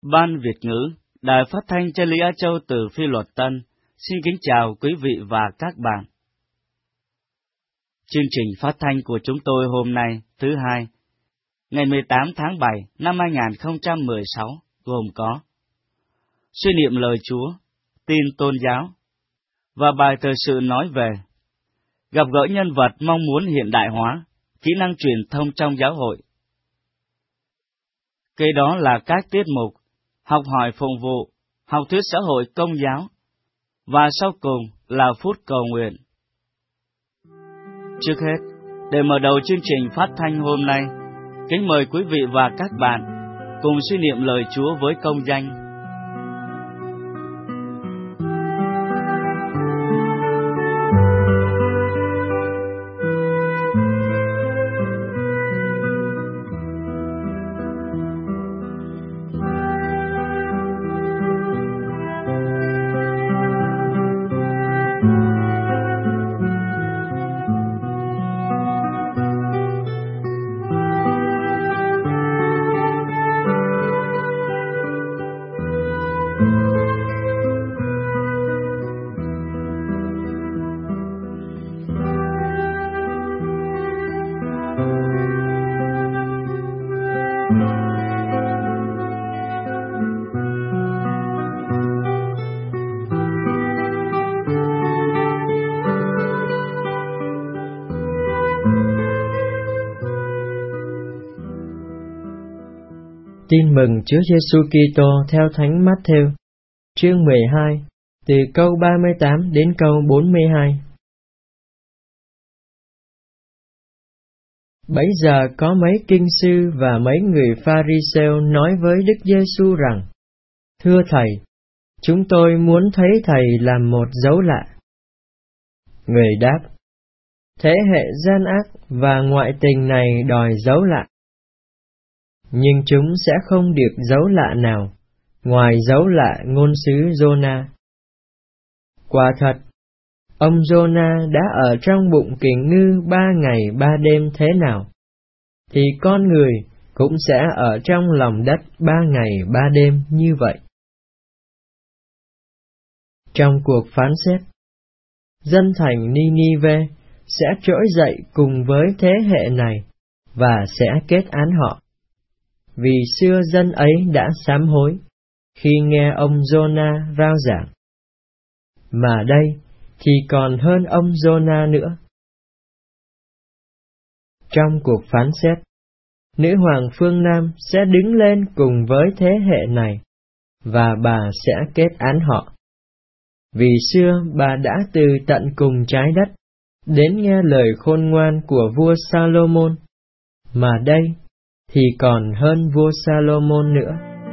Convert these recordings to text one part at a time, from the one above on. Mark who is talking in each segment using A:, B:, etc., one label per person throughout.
A: Ban Việt ngữ, Đài Phát thanh Chân lý Á Châu từ Phi Luật Tân, xin kính chào quý vị và các bạn. Chương trình phát thanh của chúng tôi hôm nay, thứ Hai, ngày 18 tháng 7 năm 2016, gồm có suy niệm lời Chúa, tin tôn giáo, và bài thời sự nói về gặp gỡ nhân vật mong muốn hiện đại hóa, kỹ năng truyền thông trong giáo hội. Kế đó là các tiết mục học hỏi phụng vụ, học thuyết xã hội công giáo, và sau cùng là phút cầu nguyện. Trước hết, để mở đầu chương trình phát thanh hôm nay, kính mời quý vị và các bạn cùng suy niệm lời Chúa với công danh.
B: Tin mừng Chúa Giêsu Kitô theo Thánh Mát-thêu, chương 12, từ câu 38 đến câu 42. Bấy giờ có mấy kinh sư và mấy người Pha-ri-sêu nói với Đức Giêsu rằng: Thưa Thầy, chúng tôi muốn thấy Thầy làm một dấu lạ. Người đáp: Thế hệ gian ác và ngoại tình này đòi dấu lạ. Nhưng chúng sẽ không được dấu lạ nào, ngoài dấu lạ ngôn sứ Giô-na. Quả thật, ông Giô-na đã ở trong bụng kình ngư 3 ngày 3 đêm thế nào, thì con người cũng sẽ ở trong lòng đất 3 ngày 3 đêm như vậy. Trong cuộc phán xét, dân thành Ni-ni-vê sẽ trỗi dậy cùng với thế hệ này và sẽ kết án họ. Vì xưa dân ấy đã sám hối khi nghe ông Giô-na rao giảng. Mà đây thì còn hơn ông Giô-na nữa. Trong cuộc phán xét, nữ hoàng phương Nam sẽ đứng lên cùng với thế hệ này, và bà sẽ kết án họ. Vì xưa bà đã từ tận cùng trái đất đến nghe lời khôn ngoan của vua Sa-lô-môn, mà đây thì còn hơn vua Sa-lô-môn nữa.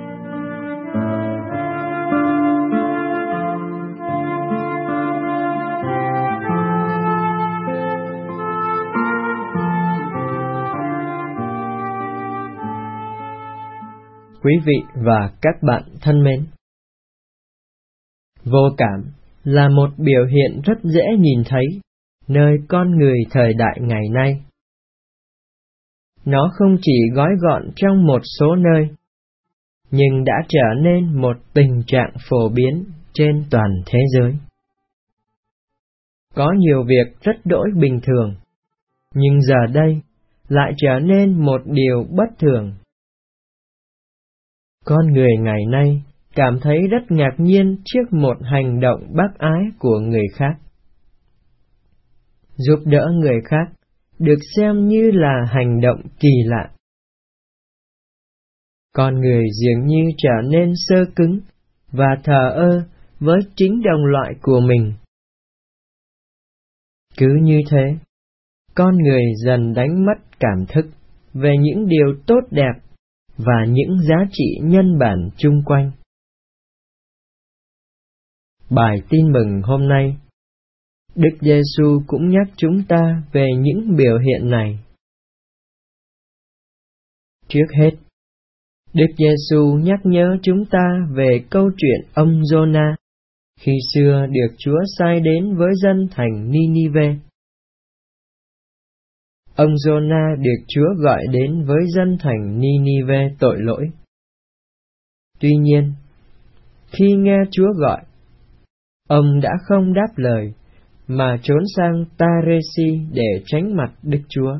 B: Quý vị và các bạn thân mến, vô cảm là một biểu hiện rất dễ nhìn thấy nơi con người thời đại ngày nay. Nó không chỉ gói gọn trong một số nơi, nhưng đã trở nên một tình trạng phổ biến trên toàn thế giới. Có nhiều việc rất đỗi bình thường, nhưng giờ đây lại trở nên một điều bất thường. Con người ngày nay cảm thấy rất ngạc nhiên trước một hành động bác ái của người khác. Giúp đỡ người khác được xem như là hành động kỳ lạ. Con người dường như trở nên sơ cứng và thờ ơ với chính đồng loại của mình. Cứ như thế, con người dần đánh mất cảm thức về những điều tốt đẹp và những giá trị nhân bản chung quanh. Bài tin mừng hôm nay, Đức Giêsu cũng nhắc chúng ta về những biểu hiện này. Trước hết, Đức Giêsu nhắc nhớ chúng ta về câu chuyện ông Giô-na khi xưa được Chúa sai đến với dân thành Ni-ni-vê. Ông Giô-na được Chúa gọi đến với dân thành Ni-ni-vê tội lỗi. Tuy nhiên, khi nghe Chúa gọi, ông đã không đáp lời, mà trốn sang Ta-rê-si để tránh mặt Đức Chúa.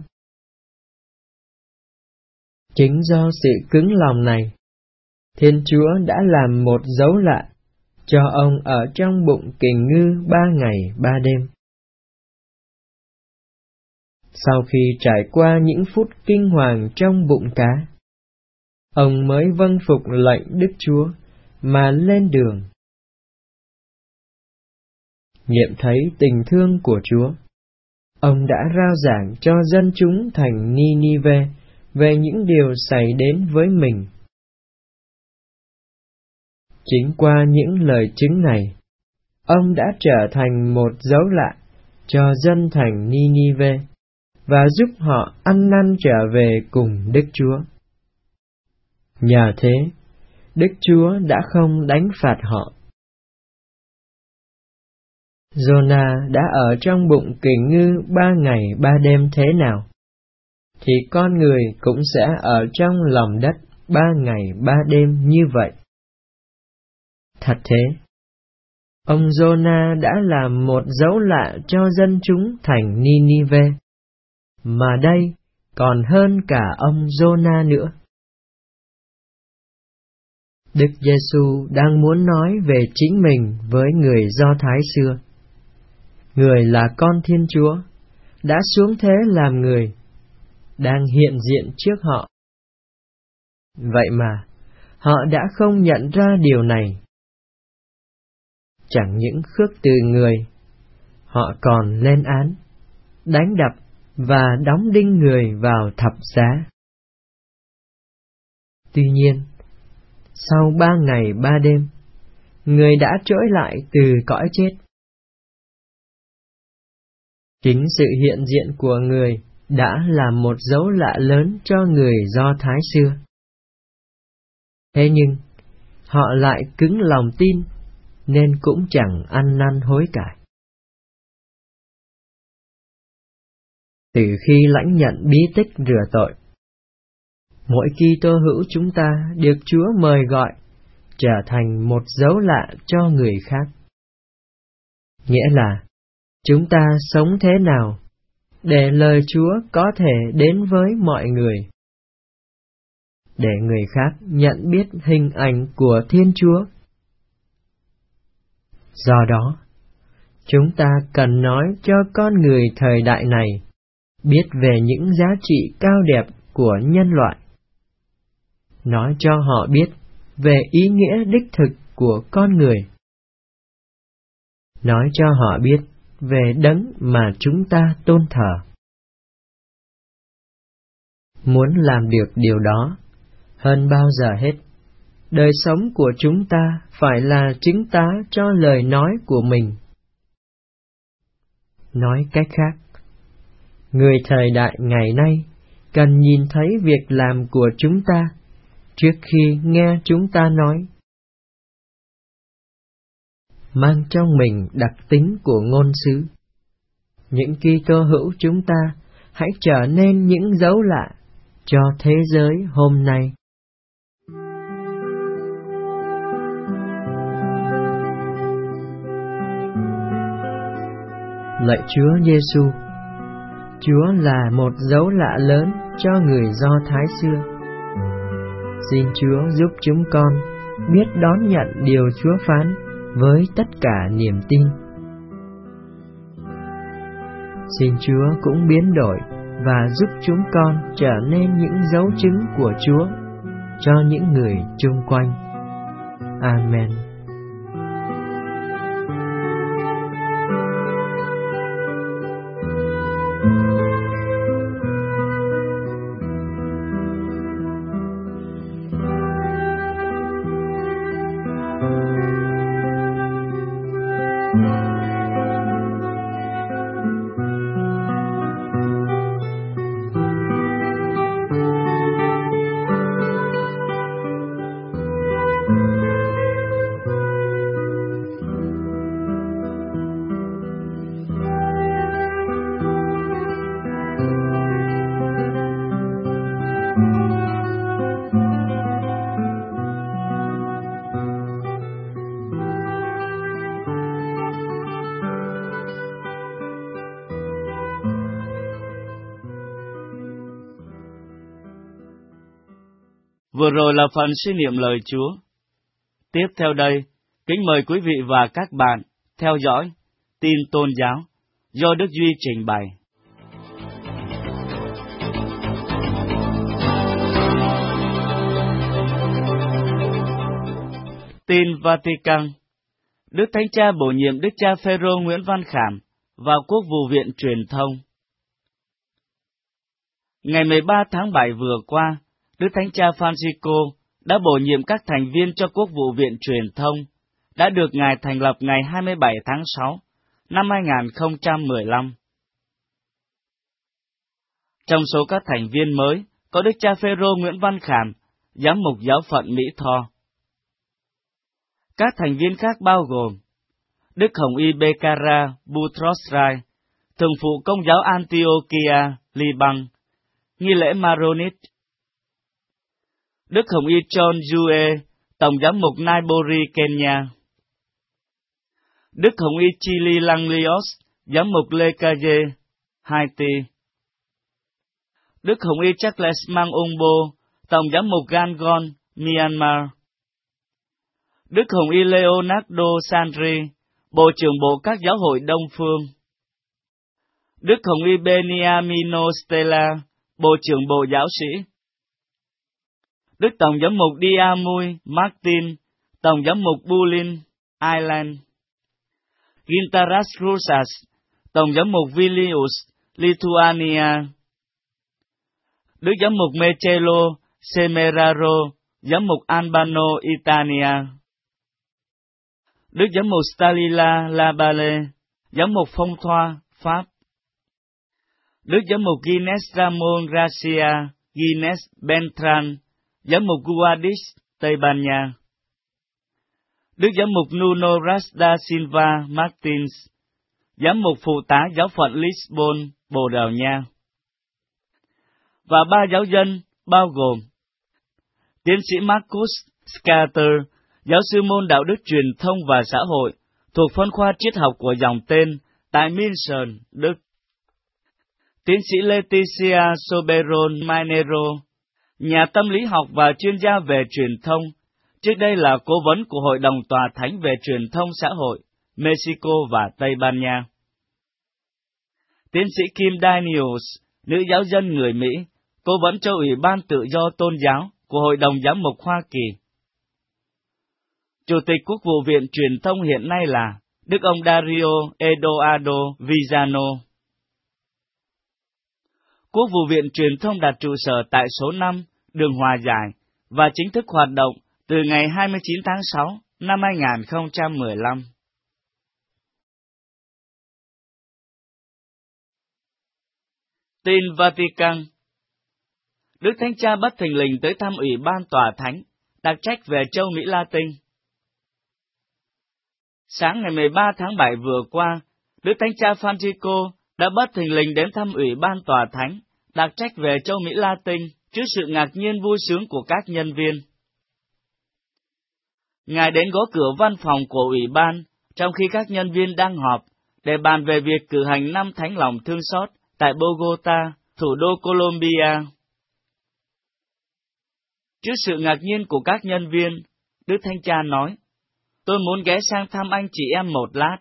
B: Chính do sự cứng lòng này, Thiên Chúa đã làm một dấu lạ cho ông ở trong bụng kình ngư 3 ngày 3 đêm. Sau khi trải qua những phút kinh hoàng trong bụng cá, ông mới vâng phục lệnh Đức Chúa mà lên đường. Nghiệm thấy tình thương của Chúa, ông đã rao giảng cho dân chúng thành Ni-ni-vê về những điều xảy đến với mình. Chính qua những lời chứng này, ông đã trở thành một dấu lạ cho dân thành Ni-ni-vê và giúp họ ăn năn trở về cùng Đức Chúa. Nhờ thế, Đức Chúa đã không đánh phạt họ. Giô-na đã ở trong bụng kình ngư 3 ngày 3 đêm thế nào, thì con người cũng sẽ ở trong lòng đất 3 ngày 3 đêm như vậy. Thật thế, ông Giô-na đã làm một dấu lạ cho dân chúng thành Ni-ni-vê, mà đây còn hơn cả ông Giô-na nữa. Đức Giê-xu đang muốn nói về chính mình với người Do Thái xưa. Người là con Thiên Chúa, đã xuống thế làm người, đang hiện diện trước họ. Vậy mà, họ đã không nhận ra điều này. Chẳng những khước từ người, họ còn lên án, đánh đập và đóng đinh người vào thập giá. Tuy nhiên, sau 3 ngày 3 đêm, người đã trỗi lại từ cõi chết. Chính sự hiện diện của người đã là một dấu lạ lớn cho người Do Thái xưa. Thế nhưng, họ lại cứng lòng tin, nên cũng chẳng ăn năn hối cải. Từ khi lãnh nhận bí tích rửa tội, mỗi Kitô hữu chúng ta được Chúa mời gọi trở thành một dấu lạ cho người khác. Nghĩa là, chúng ta sống thế nào để lời Chúa có thể đến với mọi người, để người khác nhận biết hình ảnh của Thiên Chúa. Do đó, chúng ta cần nói cho con người thời đại này biết về những giá trị cao đẹp của nhân loại, nói cho họ biết về ý nghĩa đích thực của con người, nói cho họ biết về đấng mà chúng ta tôn thờ. Muốn làm được điều đó, hơn bao giờ hết, đời sống của chúng ta phải là chứng tá cho lời nói của mình. Nói cách khác, người thời đại ngày nay cần nhìn thấy việc làm của chúng ta trước khi nghe chúng ta nói. Mang trong mình đặc tính của ngôn sứ, những Kitô hữu chúng ta hãy trở nên những dấu lạ cho thế giới hôm nay. Lạy Chúa Giêsu, Chúa là một dấu lạ lớn cho người Do Thái xưa. Xin Chúa giúp chúng con biết đón nhận điều Chúa phán với tất cả niềm tin. Xin Chúa cũng biến đổi và giúp chúng con trở nên những dấu chứng của Chúa cho những người chung quanh. Amen.
A: Vừa rồi là phần suy niệm lời Chúa. Tiếp theo đây, kính mời quý vị và các bạn theo dõi tin tôn giáo do Đức Duy trình bày. Tin Vatican. Đức Thánh Cha bổ nhiệm Đức cha Phêrô Nguyễn Văn Khảm vào Quốc vụ viện Truyền thông. Ngày 13 tháng 7 vừa qua, Đức Thánh Cha Francisco đã bổ nhiệm các thành viên cho Quốc vụ viện Truyền thông, đã được Ngài thành lập ngày 27 tháng 6 năm 2015. Trong số các thành viên mới có Đức cha Phêrô Nguyễn Văn Khảm, giám mục giáo phận Mỹ Tho. Các thành viên khác bao gồm Đức Hồng Y Bekara Boutros-Ghali, thường phụ Công giáo Antiochia, Liban, nghi lễ Maronit. Đức Hồng Y John Jue, tổng giám mục Nairobi, Kenya. Đức Hồng Y Chili Langlios, giám mục Lekaye, Haiti. Đức Hồng Y Charles Mang Umbo, tổng giám mục Yangon, Myanmar. Đức Hồng Y Leonardo Sandri, Bộ trưởng Bộ các giáo hội Đông Phương. Đức Hồng Y Beniamino Stella, Bộ trưởng Bộ giáo sĩ. Đức Tổng giám mục Diamui Martin, Tổng giám mục Bulin, Ireland. Gintaras Rusas, Tổng giám mục Vilnius, Lithuania. Đức giám mục Mechelo Semeraro, giám mục Albano, Italia. Đức giám mục Stalila Labale, giám mục Phong Thoa, Pháp. Đức giám mục Guinness Ramon Gracia, Guinness Bentran, giám mục Guadix, Tây Ban Nha. Đức giám mục Nuno Rasda Silva Martins, giám mục phụ tá giáo phận Lisbon, Bồ Đào Nha. Và 3 giáo dân bao gồm tiến sĩ Marcus Scatter, giáo sư môn đạo đức truyền thông và xã hội, thuộc phân khoa triết học của dòng tên tại München, Đức. Tiến sĩ Leticia Soberon Mainero, nhà tâm lý học và chuyên gia về truyền thông, trước đây là cố vấn của Hội đồng Tòa Thánh về truyền thông xã hội, Mexico và Tây Ban Nha. Tiến sĩ Kim Daniels, nữ giáo dân người Mỹ, cố vấn cho Ủy ban Tự do Tôn giáo của Hội đồng Giám mục Hoa Kỳ. Chủ tịch Quốc vụ viện Truyền thông hiện nay là Đức ông Dario Eduardo Vizano. Quốc vụ viện Truyền thông đặt trụ sở tại số 5, đường Hòa Giải, và chính thức hoạt động từ ngày 29 tháng 6 năm 2015. Tin Vatican. Đức Thánh Cha bất thình lình tới thăm Ủy ban Tòa Thánh, đặc trách về châu Mỹ Latin. Sáng ngày 13 tháng 7 vừa qua, Đức Thánh Cha Francisco đã bất thình lình đến thăm Ủy ban Tòa Thánh, đặc trách về châu Mỹ Latin, trước sự ngạc nhiên vui sướng của các nhân viên. Ngài đến gõ cửa văn phòng của Ủy ban, trong khi các nhân viên đang họp, để bàn về việc cử hành năm Thánh lòng thương xót tại Bogota, thủ đô Colombia. Trước sự ngạc nhiên của các nhân viên, Đức Thánh Cha nói, tôi muốn ghé sang thăm anh chị em một lát.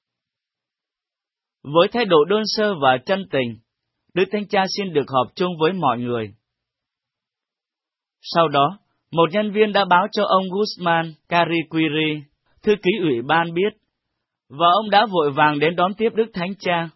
A: Với thái độ đơn sơ và chân tình, Đức Thánh Cha xin được họp chung với mọi người. Sau đó, một nhân viên đã báo cho ông Guzman Cariquiri, thư ký ủy ban biết, và ông đã vội vàng đến đón tiếp Đức Thánh Cha.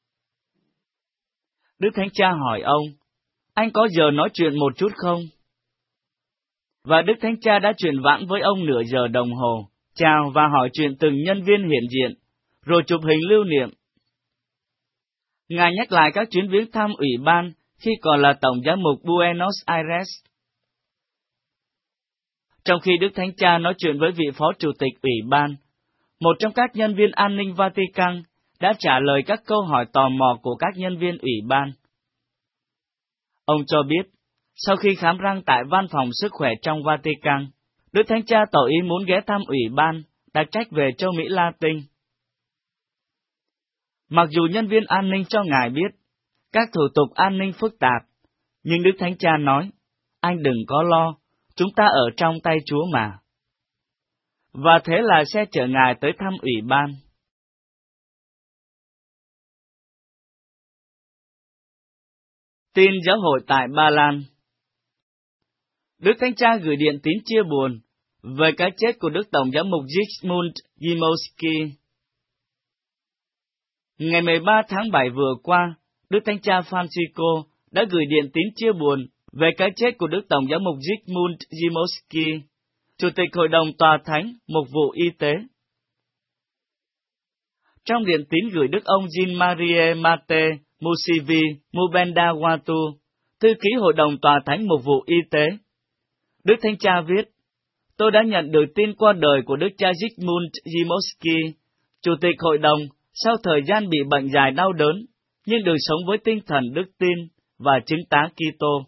A: Đức Thánh Cha hỏi ông, anh có giờ nói chuyện một chút không? Và Đức Thánh Cha đã chuyện vãn với ông nửa giờ đồng hồ, chào và hỏi chuyện từng nhân viên hiện diện, rồi chụp hình lưu niệm. Ngài nhắc lại các chuyến viếng thăm ủy ban khi còn là Tổng giám mục Buenos Aires. Trong khi Đức Thánh Cha nói chuyện với vị phó chủ tịch ủy ban, một trong các nhân viên an ninh Vatican đã trả lời các câu hỏi tò mò của các nhân viên ủy ban. Ông cho biết, sau khi khám răng tại văn phòng sức khỏe trong Vatican, Đức Thánh Cha tỏ ý muốn ghé thăm ủy ban, đặc trách về châu Mỹ Latin. Mặc dù nhân viên an ninh cho Ngài biết, các thủ tục an ninh phức tạp, nhưng Đức Thánh Cha nói, anh đừng có lo, chúng ta ở trong tay Chúa mà. Và thế là sẽ chở Ngài tới thăm ủy ban. Tin giáo hội tại Ba Lan. Đức Thánh Cha gửi điện tín chia buồn về cái chết của Đức Tổng giám mục Zygmunt Dziemowski. Ngày 13 tháng 7 vừa qua, Đức Thánh Cha Francisco đã gửi điện tín chia buồn về cái chết của Đức Tổng giám mục Zygmunt Dziemowski, Chủ tịch Hội đồng Tòa Thánh Mục vụ Y tế. Trong điện tín gửi Đức ông Jean-Marie Mate Musivi Mubendawatu, thư ký Hội đồng Tòa Thánh Mục vụ Y tế, Đức Thánh Cha viết: Tôi đã nhận được tin qua đời của Đức cha Zygmunt Dziemowski, Chủ tịch Hội đồng, sau thời gian bị bệnh dài đau đớn, nhưng được sống với tinh thần đức tin và chứng tá Kitô.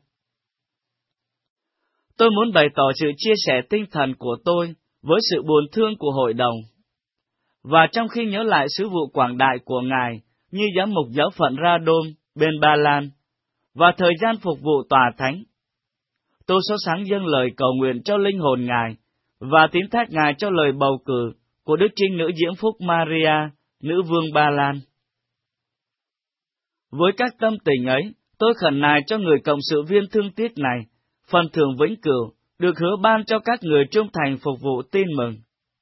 A: Tôi muốn bày tỏ sự chia sẻ tinh thần của tôi với sự buồn thương của Hội đồng. Và trong khi nhớ lại sứ vụ quảng đại của Ngài như giám mục giáo phận Radom bên Ba Lan, và thời gian phục vụ Tòa Thánh, tôi sốt sắng dâng lời cầu nguyện cho linh hồn Ngài và tín thác Ngài cho lời bầu cử của Đức Trinh Nữ Diễm Phúc Maria, Nữ Vương Ba Lan. Với các tâm tình ấy, tôi khẩn nài cho người cộng sự viên thương tiếc này, phần thưởng vĩnh cửu được hứa ban cho các người trung thành phục vụ tin mừng.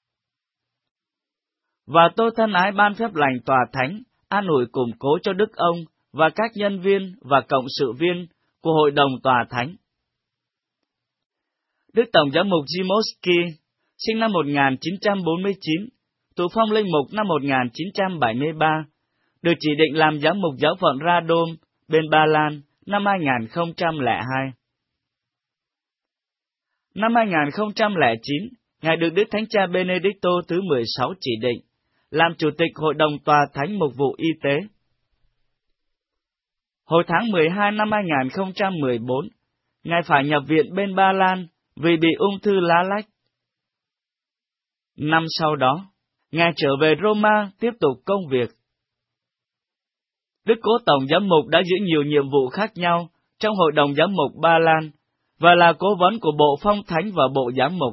A: Và tôi thân ái ban phép lành Tòa Thánh, an ủi củng cố cho Đức ông và các nhân viên và cộng sự viên của Hội đồng Tòa Thánh. Đức Tổng giám mục Dziemowski, sinh năm 1949, thụ phong linh mục năm 1973, được chỉ định làm giám mục giáo phận Radom bên Ba Lan năm 2002. Năm 2009, Ngài được Đức Thánh Cha Benedicto thứ 16 chỉ định làm Chủ tịch Hội đồng Tòa Thánh Mục vụ Y tế. Hồi tháng 12 năm 2014, Ngài phải nhập viện bên Ba Lan vì bị ung thư lá lách. Năm sau đó, Ngài trở về Roma tiếp tục công việc. Đức Cố Tổng giám mục đã giữ nhiều nhiệm vụ khác nhau trong Hội đồng giám mục Ba Lan và là cố vấn của Bộ Phong Thánh và Bộ Giám mục.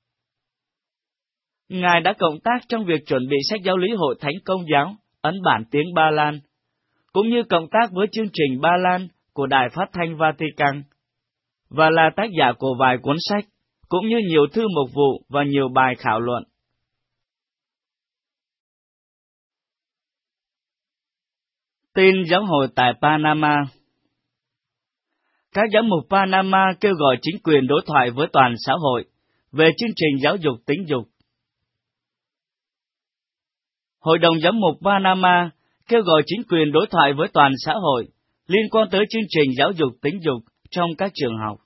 A: Ngài đã cộng tác trong việc chuẩn bị sách giáo lý Hội Thánh Công giáo, ấn bản tiếng Ba Lan, cũng như cộng tác với chương trình Ba Lan của Đài Phát thanh Vatican, và là tác giả của vài cuốn sách, cũng như nhiều thư mục vụ và nhiều bài khảo luận. Tin giáo hội tại Panama. Các giám mục Panama kêu gọi chính quyền đối thoại với toàn xã hội về chương trình giáo dục tính dục. Hội đồng giám mục Panama kêu gọi chính quyền đối thoại với toàn xã hội liên quan tới chương trình giáo dục tính dục trong các trường học.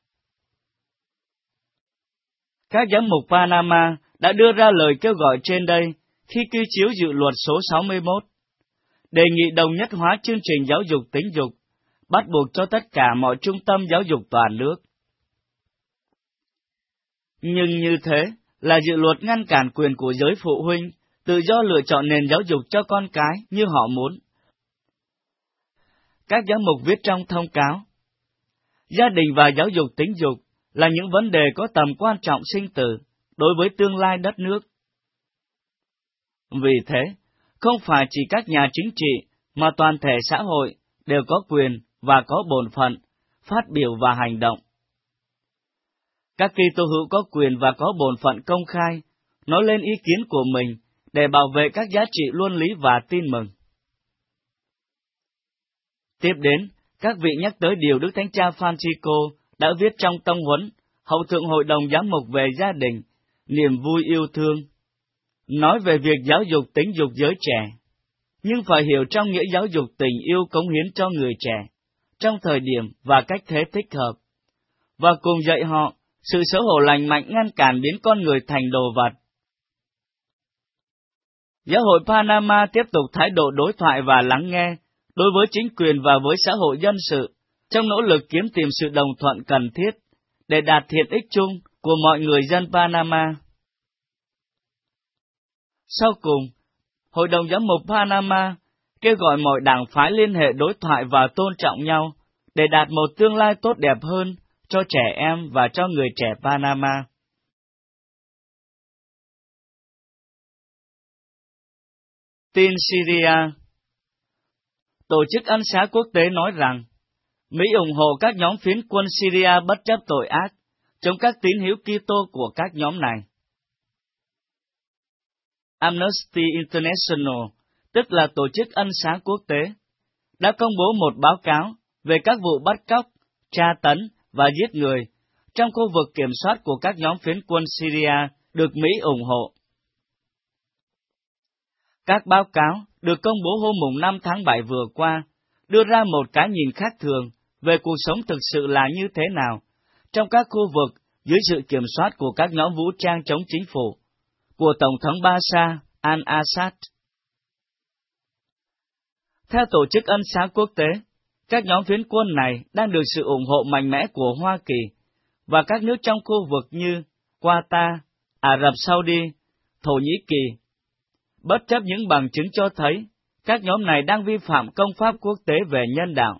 A: Các giám mục Panama đã đưa ra lời kêu gọi trên đây khi quy chiếu dự luật số 61, đề nghị đồng nhất hóa chương trình giáo dục tính dục, bắt buộc cho tất cả mọi trung tâm giáo dục toàn nước. Nhưng như thế là dự luật ngăn cản quyền của giới phụ huynh tự do lựa chọn nền giáo dục cho con cái như họ muốn. Các giám mục viết trong thông cáo, gia đình và giáo dục tính dục là những vấn đề có tầm quan trọng sinh tử đối với tương lai đất nước. Vì thế, không phải chỉ các nhà chính trị mà toàn thể xã hội đều có quyền và có bổn phận phát biểu và hành động. Các Kitô hữu có quyền và có bổn phận công khai nói lên ý kiến của mình để bảo vệ các giá trị luân lý và tin mừng. Tiếp đến, các vị nhắc tới điều Đức Thánh Cha Francisco đã viết trong tông huấn Hậu thượng Hội đồng Giám mục về gia đình, niềm vui yêu thương, nói về việc giáo dục tính dục giới trẻ, nhưng phải hiểu trong nghĩa giáo dục tình yêu cống hiến cho người trẻ, trong thời điểm và cách thế thích hợp, và cùng dạy họ sự xấu hổ lành mạnh ngăn cản biến con người thành đồ vật. Giáo hội Panama tiếp tục thái độ đối thoại và lắng nghe đối với chính quyền và với xã hội dân sự, trong nỗ lực kiếm tìm sự đồng thuận cần thiết để đạt thiện ích chung của mọi người dân Panama. Sau cùng, Hội đồng Giám mục Panama kêu gọi mọi đảng phái liên hệ đối thoại và tôn trọng nhau để đạt một tương lai tốt đẹp hơn cho trẻ em và cho người trẻ Panama. Tin Syria. Tổ chức Ân xá Quốc tế nói rằng, Mỹ ủng hộ các nhóm phiến quân Syria bất chấp tội ác chống các tín hữu Kitô của các nhóm này. Amnesty International, tức là Tổ chức Ân xá Quốc tế, đã công bố một báo cáo về các vụ bắt cóc, tra tấn và giết người trong khu vực kiểm soát của các nhóm phiến quân Syria được Mỹ ủng hộ. Các báo cáo được công bố hôm 5 tháng 7 vừa qua đưa ra một cái nhìn khác thường về cuộc sống thực sự là như thế nào trong các khu vực dưới sự kiểm soát của các nhóm vũ trang chống chính phủ, của Tổng thống Bashar al-Assad. Theo Tổ chức Ân xá Quốc tế, các nhóm phiến quân này đang được sự ủng hộ mạnh mẽ của Hoa Kỳ và các nước trong khu vực như Qatar, Ả Rập Saudi, Thổ Nhĩ Kỳ, bất chấp những bằng chứng cho thấy các nhóm này đang vi phạm công pháp quốc tế về nhân đạo.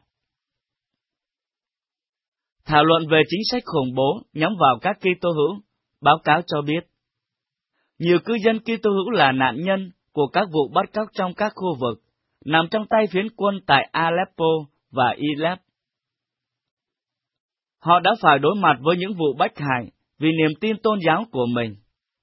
A: Thảo luận về chính sách khủng bố nhắm vào các Kitô hữu, báo cáo cho biết, nhiều cư dân Kitô hữu là nạn nhân của các vụ bắt cóc trong các khu vực nằm trong tay phiến quân tại Aleppo và Idlib. Họ đã phải đối mặt với những vụ bách hại vì niềm tin tôn giáo của mình.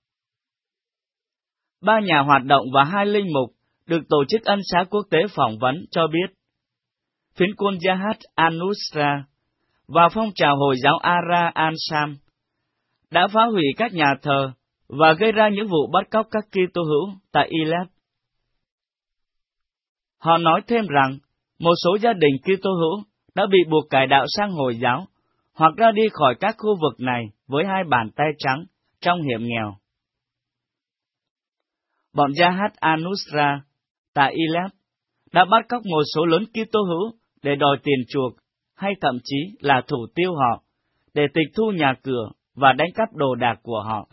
A: 3 nhà hoạt động và 2 linh mục được Tổ chức Ân xá Quốc tế phỏng vấn cho biết, phiến quân Jihad al-Nusra và phong trào Hồi giáo Ara al-Sham đã phá hủy các nhà thờ và gây ra những vụ bắt cóc các Kitô hữu tại Idlib. Họ nói thêm rằng, một số gia đình Kitô hữu đã bị buộc cải đạo sang Hồi giáo hoặc ra đi khỏi các khu vực này với 2 bàn tay trắng trong hiểm nghèo. Bọn Jihad al-Nusra tại Idlib đã bắt cóc một số lớn Kitô hữu để đòi tiền chuộc, hay thậm chí là thủ tiêu họ, để tịch thu nhà cửa và đánh cắp đồ đạc của họ.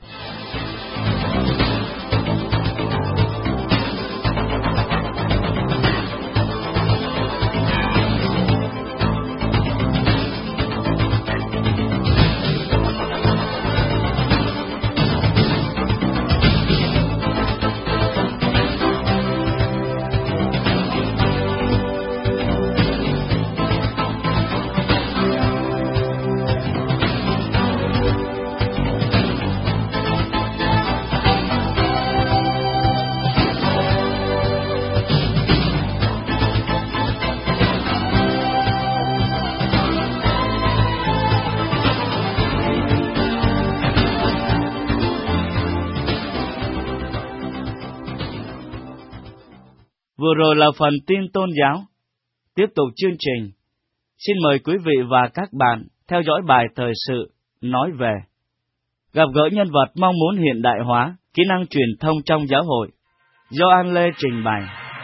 A: Vừa rồi là phần tin tôn giáo. Tiếp tục chương trình, xin mời quý vị và các bạn theo dõi bài thời sự nói về gặp gỡ nhân vật mong muốn hiện đại hóa kỹ năng truyền thông trong giáo hội, do An Lê trình bày.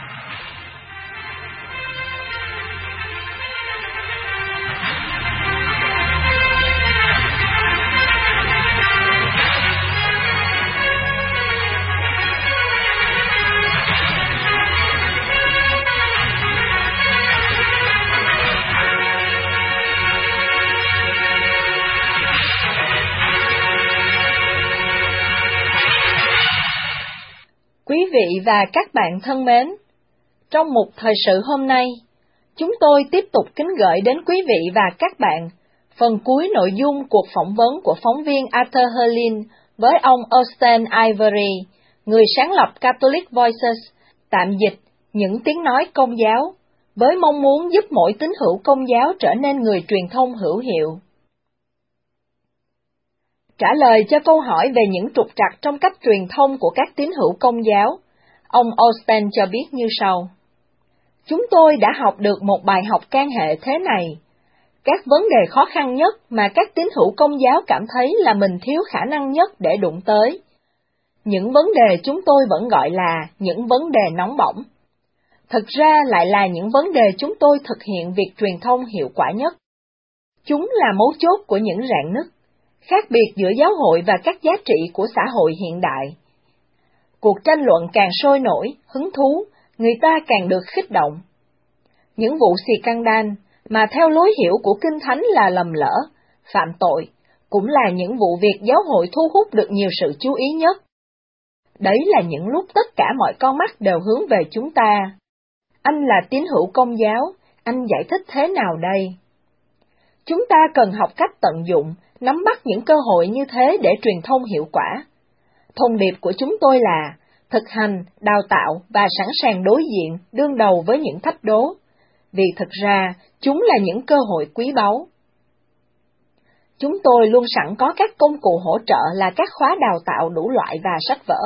C: Quý vị và các bạn thân mến, trong mục thời sự hôm nay, chúng tôi tiếp tục kính gửi đến quý vị và các bạn phần cuối nội dung cuộc phỏng vấn của phóng viên Arthur Herlin với ông Austin Ivory, người sáng lập Catholic Voices, tạm dịch những tiếng nói công giáo, với mong muốn giúp mỗi tín hữu công giáo trở nên người truyền thông hữu hiệu. Trả lời cho câu hỏi về những trục trặc trong cách truyền thông của các tín hữu công giáo, ông Austin cho biết như sau. Chúng tôi đã học được một bài học can hệ thế này. Các vấn đề khó khăn nhất mà các tín hữu công giáo cảm thấy là mình thiếu khả năng nhất để đụng tới. Những vấn đề chúng tôi vẫn gọi là những vấn đề nóng bỏng. Thực ra lại là những vấn đề chúng tôi thực hiện việc truyền thông hiệu quả nhất. Chúng là mấu chốt của những rạn nứt, khác biệt giữa giáo hội và các giá trị của xã hội hiện đại. Cuộc tranh luận càng sôi nổi, hứng thú, người ta càng được khích động. Những vụ scandal mà theo lối hiểu của Kinh Thánh là lầm lỡ, phạm tội, cũng là những vụ việc giáo hội thu hút được nhiều sự chú ý nhất. Đấy là những lúc tất cả mọi con mắt đều hướng về chúng ta. Anh là tín hữu Công giáo, anh giải thích thế nào đây? Chúng ta cần học cách tận dụng, nắm bắt những cơ hội như thế để truyền thông hiệu quả. Thông điệp của chúng tôi là thực hành, đào tạo và sẵn sàng đối diện, đương đầu với những thách đố, vì thực ra chúng là những cơ hội quý báu. Chúng tôi luôn sẵn có các công cụ hỗ trợ là các khóa đào tạo đủ loại và sách vở.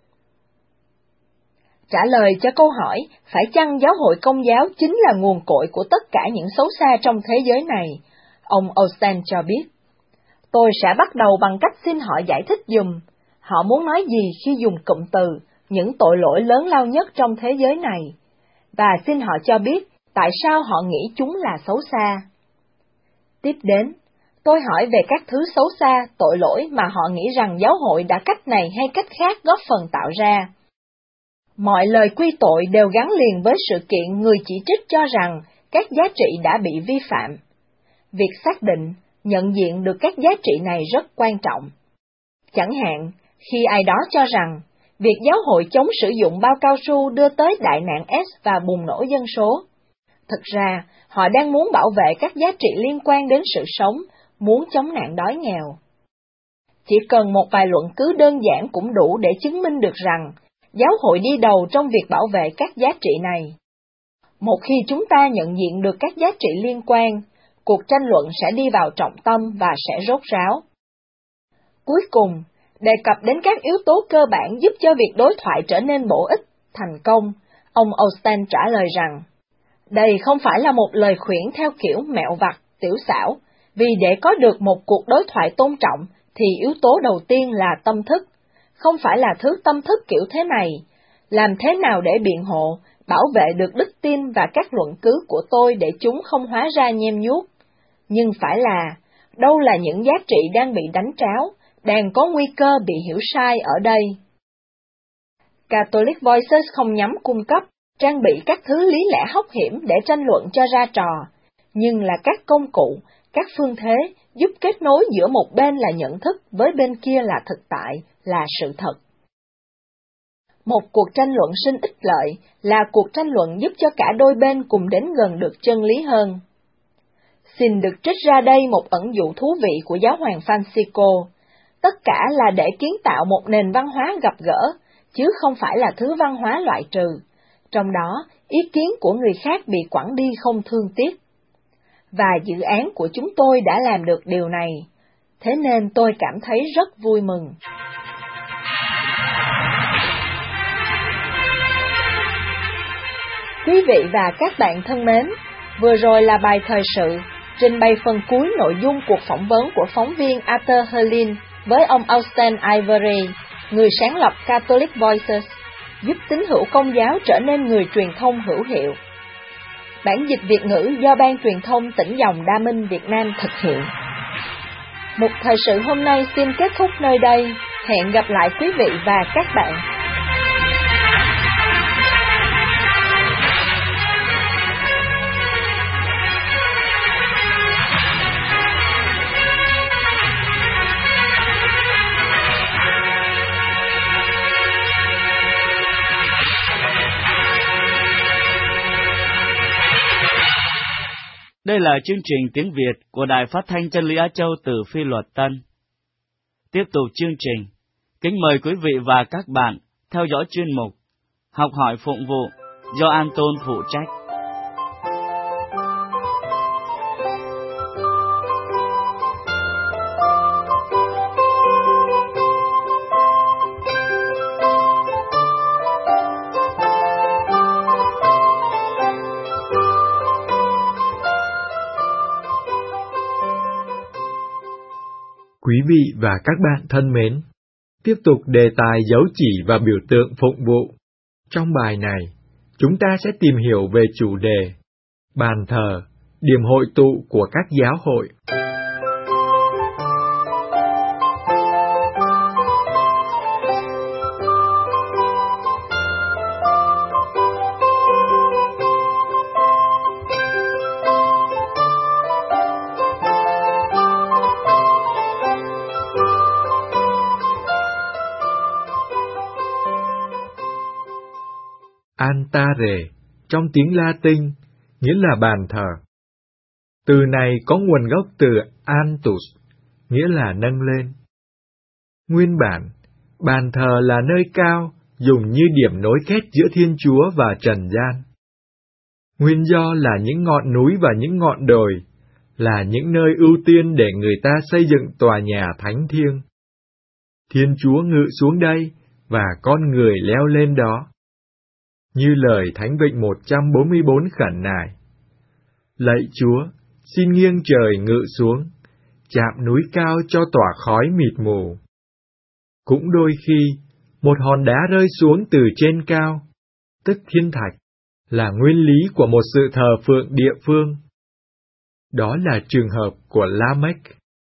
C: Trả lời cho câu hỏi, phải chăng giáo hội Công giáo chính là nguồn cội của tất cả những xấu xa trong thế giới này? Ông Osteen cho biết. Tôi sẽ bắt đầu bằng cách xin họ giải thích giùm. Họ muốn nói gì khi dùng cụm từ, những tội lỗi lớn lao nhất trong thế giới này? Và xin họ cho biết tại sao họ nghĩ chúng là xấu xa. Tiếp đến, tôi hỏi về các thứ xấu xa, tội lỗi mà họ nghĩ rằng giáo hội đã cách này hay cách khác góp phần tạo ra. Mọi lời quy tội đều gắn liền với sự kiện người chỉ trích cho rằng các giá trị đã bị vi phạm. Việc xác định, nhận diện được các giá trị này rất quan trọng. Chẳng hạn, khi ai đó cho rằng, việc giáo hội chống sử dụng bao cao su đưa tới đại nạn S và bùng nổ dân số. Thực ra, họ đang muốn bảo vệ các giá trị liên quan đến sự sống, muốn chống nạn đói nghèo. Chỉ cần một vài luận cứ đơn giản cũng đủ để chứng minh được rằng, giáo hội đi đầu trong việc bảo vệ các giá trị này. Một khi chúng ta nhận diện được các giá trị liên quan, cuộc tranh luận sẽ đi vào trọng tâm và sẽ rốt ráo. Cuối cùng, đề cập đến các yếu tố cơ bản giúp cho việc đối thoại trở nên bổ ích, thành công, ông Osteen trả lời rằng, đây không phải là một lời khuyên theo kiểu mẹo vặt, tiểu xảo, vì để có được một cuộc đối thoại tôn trọng, thì yếu tố đầu tiên là tâm thức, không phải là thứ tâm thức kiểu thế này, làm thế nào để biện hộ, bảo vệ được đức tin và các luận cứ của tôi để chúng không hóa ra nhem nhuốc, nhưng phải là, đâu là những giá trị đang bị đánh tráo, đang có nguy cơ bị hiểu sai ở đây. Catholic Voices không nhắm cung cấp, trang bị các thứ lý lẽ hóc hiểm để tranh luận cho ra trò, nhưng là các công cụ, các phương thế giúp kết nối giữa một bên là nhận thức với bên kia là thực tại, là sự thật. Một cuộc tranh luận sinh ích lợi là cuộc tranh luận giúp cho cả đôi bên cùng đến gần được chân lý hơn. Xin được trích ra đây một ẩn dụ thú vị của giáo hoàng Francisco. Tất cả là để kiến tạo một nền văn hóa gặp gỡ, chứ không phải là thứ văn hóa loại trừ. Trong đó, ý kiến của người khác bị quẳng đi không thương tiếc. Và dự án của chúng tôi đã làm được điều này, thế nên tôi cảm thấy rất vui mừng. Quý vị và các bạn thân mến, vừa rồi là bài thời sự, trình bày phần cuối nội dung cuộc phỏng vấn của phóng viên Arthur Herlin với ông Austin Ivory, người sáng lập Catholic Voices, giúp tín hữu Công giáo trở nên người truyền thông hữu hiệu. Bản dịch Việt ngữ do Ban Truyền thông Tỉnh Dòng Đa Minh Việt Nam thực hiện. Mục thời sự hôm nay xin kết thúc nơi đây, hẹn gặp lại quý vị và các bạn.
A: Đây là chương trình tiếng Việt của Đài Phát thanh Chân lý Á Châu từ Phi Luật Tân. Tiếp tục chương trình, kính mời quý vị và các bạn theo dõi chuyên mục Học hỏi phụng vụ do An Tôn phụ trách.
D: Quý vị và các bạn thân mến, tiếp tục đề tài dấu chỉ và biểu tượng phụng vụ. Trong bài này, chúng ta sẽ tìm hiểu về chủ đề bàn thờ, điểm hội tụ của các giáo hội. Altare, trong tiếng Latin, nghĩa là bàn thờ. Từ này có nguồn gốc từ altus, nghĩa là nâng lên. Nguyên bản, bàn thờ là nơi cao, dùng như điểm nối kết giữa Thiên Chúa và trần gian. Nguyên do là những ngọn núi và những ngọn đồi, là những nơi ưu tiên để người ta xây dựng tòa nhà thánh thiêng. Thiên Chúa ngự xuống đây, và con người leo lên đó. Như lời Thánh Vịnh 144 khẩn nài: Lạy Chúa, xin nghiêng trời ngự xuống, chạm núi cao cho tỏa khói mịt mù. Cũng đôi khi, một hòn đá rơi xuống từ trên cao, tức thiên thạch, là nguyên lý của một sự thờ phượng địa phương. Đó là trường hợp của Lamech.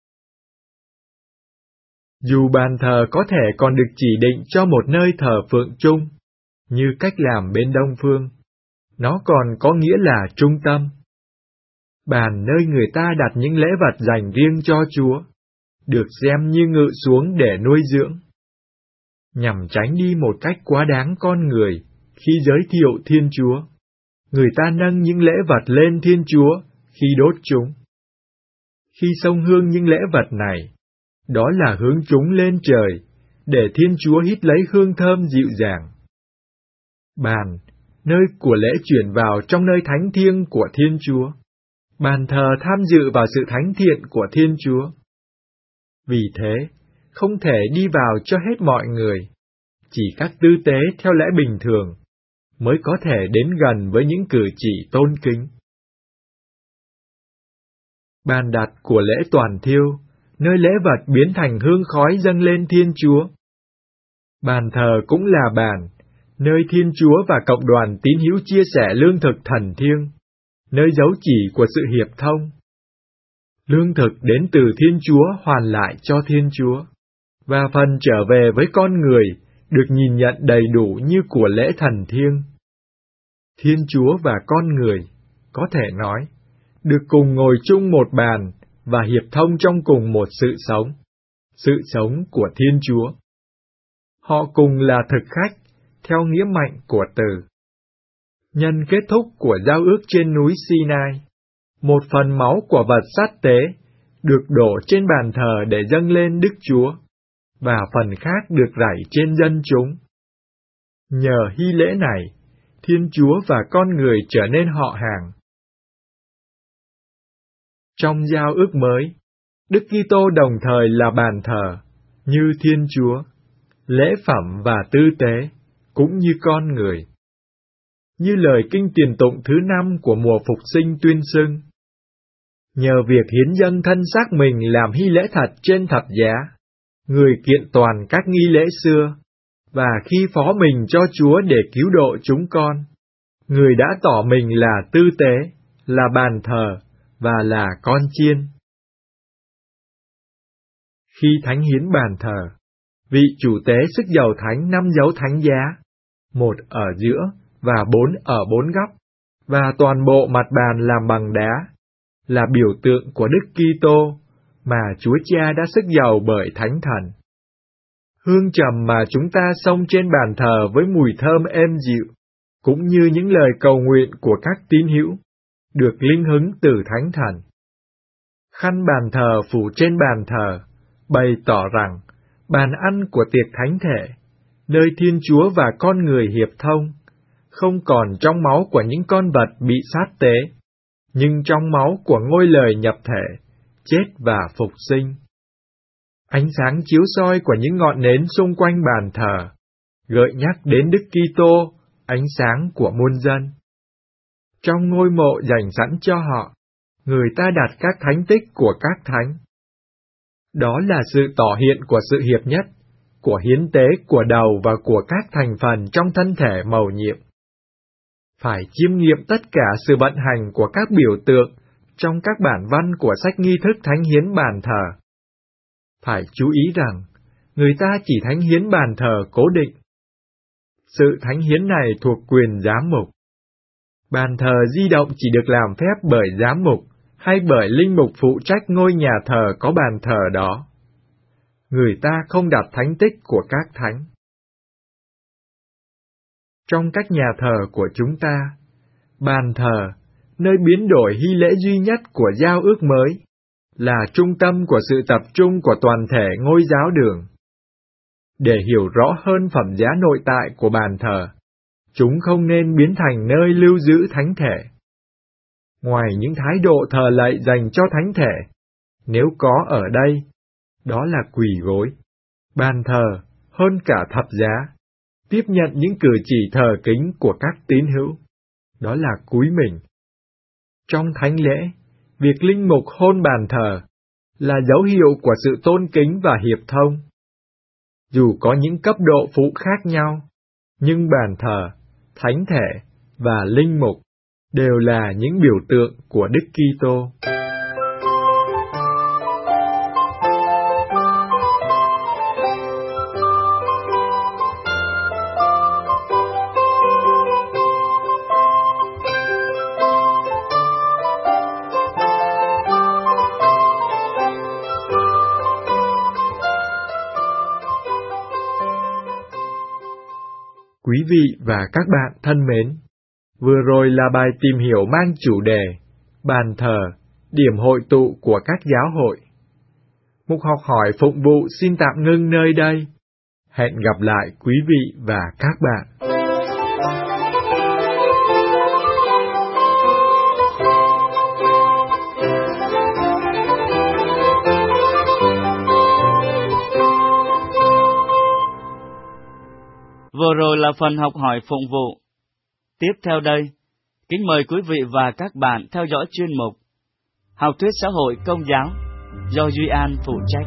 D: Dù bàn thờ có thể còn được chỉ định cho một nơi thờ phượng chung, như cách làm bên Đông Phương, nó còn có nghĩa là trung tâm. Bàn nơi người ta đặt những lễ vật dành riêng cho Chúa, được xem như ngự xuống để nuôi dưỡng. Nhằm tránh đi một cách quá đáng con người khi giới thiệu Thiên Chúa, người ta nâng những lễ vật lên Thiên Chúa khi đốt chúng. Khi xông hương những lễ vật này, đó là hướng chúng lên trời, để Thiên Chúa hít lấy hương thơm dịu dàng. Bàn, nơi của lễ chuyển vào trong nơi thánh thiêng của Thiên Chúa. Bàn thờ tham dự vào sự thánh thiện của Thiên Chúa. Vì thế, không thể đi vào cho hết mọi người, chỉ các tư tế theo lẽ bình thường mới có thể đến gần với những cử chỉ tôn kính. Bàn đặt của lễ toàn thiêu, nơi lễ vật biến thành hương khói dâng lên Thiên Chúa. Bàn thờ cũng là bàn, nơi Thiên Chúa và cộng đoàn tín hữu chia sẻ lương thực thần thiêng, nơi dấu chỉ của sự hiệp thông. Lương thực đến từ Thiên Chúa hoàn lại cho Thiên Chúa, và phần trở về với con người được nhìn nhận đầy đủ như của lễ thần thiêng. Thiên Chúa và con người, có thể nói, được cùng ngồi chung một bàn và hiệp thông trong cùng một sự sống của Thiên Chúa. Họ cùng là thực khách, theo nghĩa mạnh của từ. Nhân kết thúc của giao ước trên núi Sinai, một phần máu của vật sát tế được đổ trên bàn thờ để dâng lên Đức Chúa, và phần khác được rải trên dân chúng. Nhờ hy lễ này, Thiên Chúa và con người trở nên họ hàng. Trong giao ước mới, Đức Kitô đồng thời là bàn thờ, như Thiên Chúa, lễ phẩm và tư tế, cũng như con người. Như lời kinh tiền tụng thứ 5 của mùa phục sinh tuyên xưng: Nhờ việc hiến dâng thân xác mình làm hy lễ thật trên thập giá, người kiện toàn các nghi lễ xưa, và khi phó mình cho Chúa để cứu độ chúng con, người đã tỏ mình là tư tế, là bàn thờ, và là con chiên. Khi thánh hiến bàn thờ, vị chủ tế sức dầu thánh 5 dấu thánh giá, 1 ở giữa và 4 ở 4 góc, và toàn bộ mặt bàn làm bằng đá, là biểu tượng của Đức Kitô mà Chúa Cha đã sức dầu bởi Thánh Thần. Hương trầm mà chúng ta xông trên bàn thờ với mùi thơm êm dịu, cũng như những lời cầu nguyện của các tín hữu, được linh hứng từ Thánh Thần. Khăn bàn thờ phủ trên bàn thờ, bày tỏ rằng bàn ăn của tiệc thánh thể, nơi Thiên Chúa và con người hiệp thông, không còn trong máu của những con vật bị sát tế, nhưng trong máu của ngôi lời nhập thể, chết và phục sinh. Ánh sáng chiếu soi của những ngọn nến xung quanh bàn thờ, gợi nhắc đến Đức Kitô, ánh sáng của muôn dân. Trong ngôi mộ dành sẵn cho họ, người ta đặt các thánh tích của các thánh. Đó là sự tỏ hiện của sự hiệp nhất, của hiến tế của đầu và của các thành phần trong thân thể mầu nhiệm. Phải chiêm nghiệm tất cả sự vận hành của các biểu tượng trong các bản văn của sách nghi thức thánh hiến bàn thờ. Phải chú ý rằng, người ta chỉ thánh hiến bàn thờ cố định. Sự thánh hiến này thuộc quyền giám mục. Bàn thờ di động chỉ được làm phép bởi giám mục hay bởi linh mục phụ trách ngôi nhà thờ có bàn thờ đó. Người ta không đặt thánh tích của các thánh. Trong các nhà thờ của chúng ta, bàn thờ, nơi biến đổi hy lễ duy nhất của giao ước mới, là trung tâm của sự tập trung của toàn thể ngôi giáo đường. Để hiểu rõ hơn phẩm giá nội tại của bàn thờ, chúng không nên biến thành nơi lưu giữ thánh thể. Ngoài những thái độ thờ lạy dành cho thánh thể, nếu có ở đây, đó là quỳ gối, bàn thờ hơn cả thập giá, tiếp nhận những cử chỉ thờ kính của các tín hữu, đó là cúi mình. Trong thánh lễ, việc linh mục hôn bàn thờ là dấu hiệu của sự tôn kính và hiệp thông. Dù có những cấp độ phụ khác nhau, nhưng bàn thờ, thánh thể và linh mục đều là những biểu tượng của Đức Kitô. Quý vị và các bạn thân mến, vừa rồi là bài tìm hiểu mang chủ đề Bàn thờ, điểm hội tụ của các giáo hội. Mục học hỏi phụng vụ xin tạm ngưng nơi đây. Hẹn gặp lại quý vị và các bạn.
A: Vừa rồi là phần học hỏi phụng vụ. Tiếp theo đây, kính mời quý vị và các bạn theo dõi chuyên mục Học thuyết xã hội công giáo do Duy An phụ trách.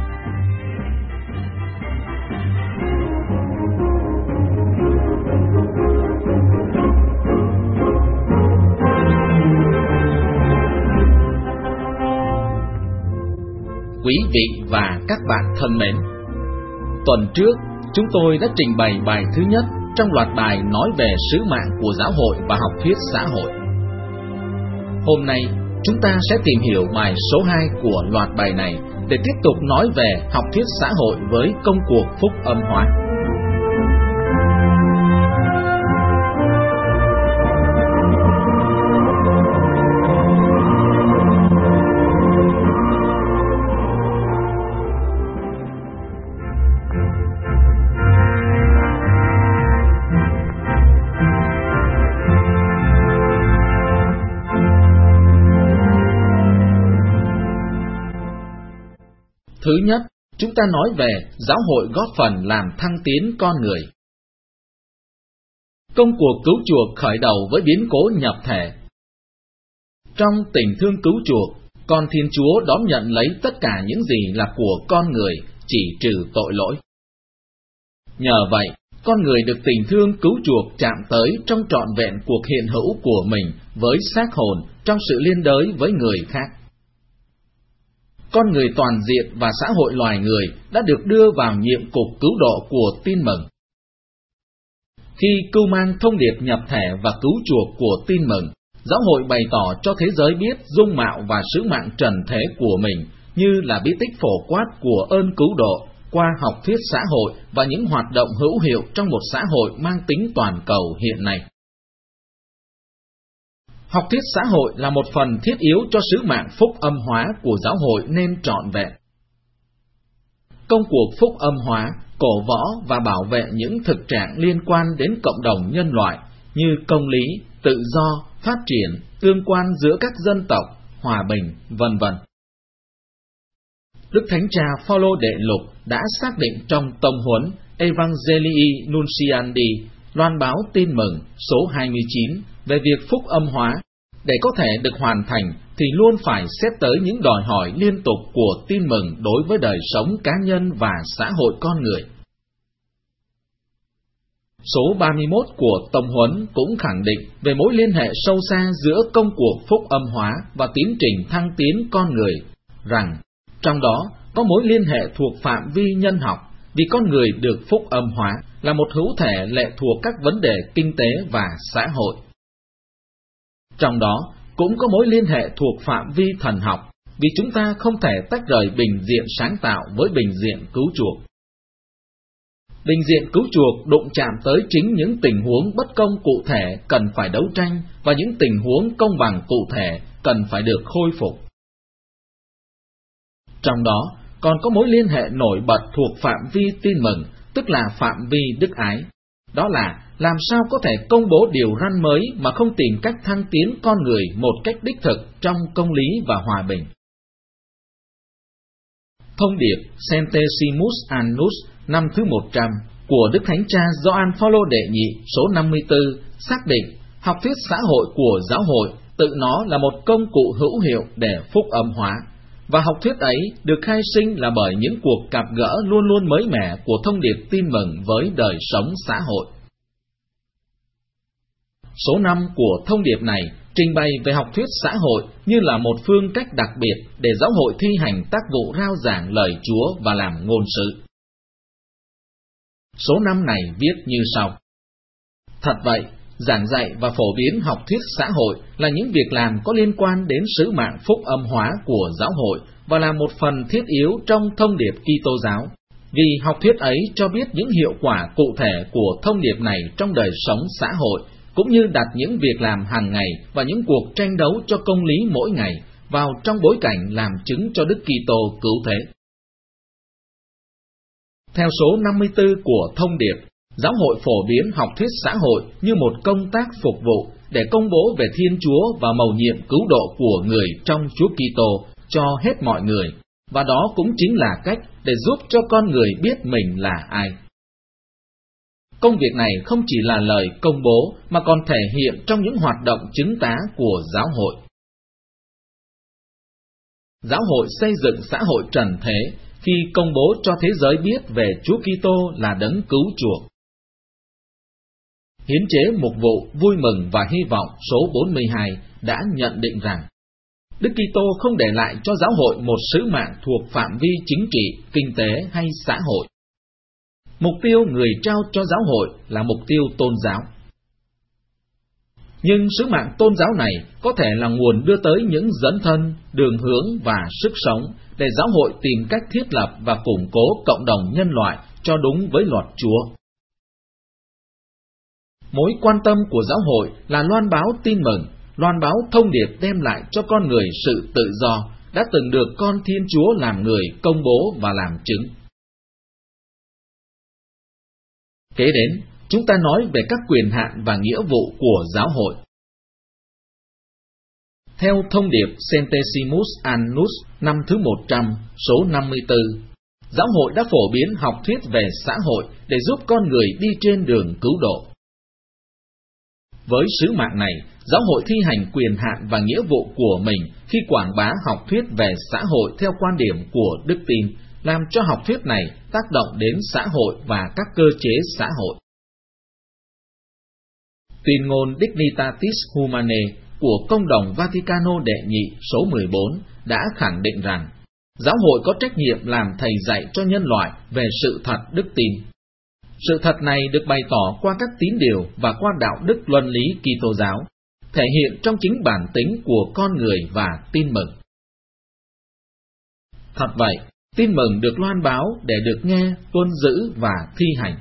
E: Quý vị và các bạn thân mến, tuần trước chúng tôi đã trình bày bài thứ nhất trong loạt bài nói về sứ mạng của giáo hội và học thuyết xã hội. Hôm nay, chúng ta sẽ tìm hiểu bài số 2 của loạt bài này để tiếp tục nói về học thuyết xã hội với công cuộc phúc âm hóa. Thứ nhất, chúng ta nói về giáo hội góp phần làm thăng tiến con người. Công cuộc cứu chuộc khởi đầu với biến cố nhập thể. Trong tình thương cứu chuộc, con Thiên Chúa đón nhận lấy tất cả những gì là của con người, chỉ trừ tội lỗi. Nhờ vậy, con người được tình thương cứu chuộc chạm tới trong trọn vẹn cuộc hiện hữu của mình với xác hồn trong sự liên đới với người khác. Con người toàn diện và xã hội loài người đã được đưa vào nhiệm cục cứu độ của tin mừng. Khi cưu mang thông điệp nhập thể và cứu chuộc của tin mừng, giáo hội bày tỏ cho thế giới biết dung mạo và sứ mạng trần thế của mình như là bí tích phổ quát của ơn cứu độ qua học thuyết xã hội và những hoạt động hữu hiệu trong một xã hội mang tính toàn cầu hiện nay. Học thuyết xã hội là một phần thiết yếu cho sứ mạng phúc âm hóa của giáo hội nên trọn vẹn. Công cuộc phúc âm hóa, cổ võ và bảo vệ những thực trạng liên quan đến cộng đồng nhân loại như công lý, tự do, phát triển, tương quan giữa các dân tộc, hòa bình, vân vân. Đức Thánh Cha Phaolô Đệ Lục đã xác định trong tông huấn Evangelii Nunciandi, loan báo tin mừng số 29 về việc phúc âm hóa, để có thể được hoàn thành thì luôn phải xét tới những đòi hỏi liên tục của tin mừng đối với đời sống cá nhân và xã hội con người. Số 31 của tông huấn cũng khẳng định về mối liên hệ sâu xa giữa công cuộc phúc âm hóa và tiến trình thăng tiến con người, rằng trong đó có mối liên hệ thuộc phạm vi nhân học, vì con người được phúc âm hóa là một hữu thể lệ thuộc các vấn đề kinh tế và xã hội. Trong đó cũng có mối liên hệ thuộc phạm vi thần học, vì chúng ta không thể tách rời bình diện sáng tạo với bình diện cứu chuộc. Bình diện cứu chuộc đụng chạm tới chính những tình huống bất công cụ thể cần phải đấu tranh và những tình huống công bằng cụ thể cần phải được khôi phục. Trong đó còn có mối liên hệ nổi bật thuộc phạm vi tin mừng, tức là phạm vi đức ái. Đó là làm sao có thể công bố điều răn mới mà không tìm cách thăng tiến con người một cách đích thực trong công lý và hòa bình. Thông điệp Centesimus Annus năm thứ 100 của Đức Thánh Cha Gioan Phaolô đệ nhị số 54 xác định học thuyết xã hội của giáo hội tự nó là một công cụ hữu hiệu để phúc âm hóa, và học thuyết ấy được khai sinh là bởi những cuộc gặp gỡ luôn luôn mới mẻ của thông điệp tin mừng với đời sống xã hội. Số 5 của thông điệp này trình bày về học thuyết xã hội như là một phương cách đặc biệt để giáo hội thi hành tác vụ rao giảng lời Chúa và làm ngôn sứ. Số 5 này viết như sau: Thật vậy, giảng dạy và phổ biến học thuyết xã hội là những việc làm có liên quan đến sứ mạng phúc âm hóa của giáo hội và là một phần thiết yếu trong thông điệp Kitô giáo, vì học thuyết ấy cho biết những hiệu quả cụ thể của thông điệp này trong đời sống xã hội, cũng như đặt những việc làm hàng ngày và những cuộc tranh đấu cho công lý mỗi ngày vào trong bối cảnh làm chứng cho Đức Kitô cứu thế. Theo số 54 của thông điệp, giáo hội phổ biến học thuyết xã hội như một công tác phục vụ để công bố về Thiên Chúa và mầu nhiệm cứu độ của người trong Chúa Kitô cho hết mọi người, và đó cũng chính là cách để giúp cho con người biết mình là ai. Công việc này không chỉ là lời công bố mà còn thể hiện trong những hoạt động chứng tá của giáo hội. Giáo hội xây dựng xã hội trần thế khi công bố cho thế giới biết về Chúa Kitô là đấng cứu chuộc. Hiến chế mục vụ vui mừng và hy vọng số 42 đã nhận định rằng Đức Kitô không để lại cho giáo hội một sứ mạng thuộc phạm vi chính trị, kinh tế hay xã hội. Mục tiêu người trao cho giáo hội là mục tiêu tôn giáo. Nhưng sứ mạng tôn giáo này có thể là nguồn đưa tới những dấn thân, đường hướng và sức sống để giáo hội tìm cách thiết lập và củng cố cộng đồng nhân loại cho đúng với luật Chúa. Mối quan tâm của giáo hội là loan báo tin mừng, loan báo thông điệp đem lại cho con người sự tự do đã từng được con Thiên Chúa làm người công bố và làm chứng. Kế đến, chúng ta nói về các quyền hạn và nghĩa vụ của giáo hội. Theo thông điệp Centesimus Annus năm thứ 100, số 54, giáo hội đã phổ biến học thuyết về xã hội để giúp con người đi trên đường cứu độ. Với sứ mạng này, giáo hội thi hành quyền hạn và nghĩa vụ của mình khi quảng bá học thuyết về xã hội theo quan điểm của đức tin, làm cho học thuyết này tác động đến xã hội và các cơ chế xã hội. Tuyên ngôn Dignitatis Humanae của Công đồng Vaticano đệ nhị số 14 đã khẳng định rằng giáo hội có trách nhiệm làm thầy dạy cho nhân loại về sự thật đức tin. Sự thật này được bày tỏ qua các tín điều và qua đạo đức luân lý Kitô giáo, thể hiện trong chính bản tính của con người và tin mừng. Thật vậy, tin mừng được loan báo để được nghe, tuân giữ và thi hành.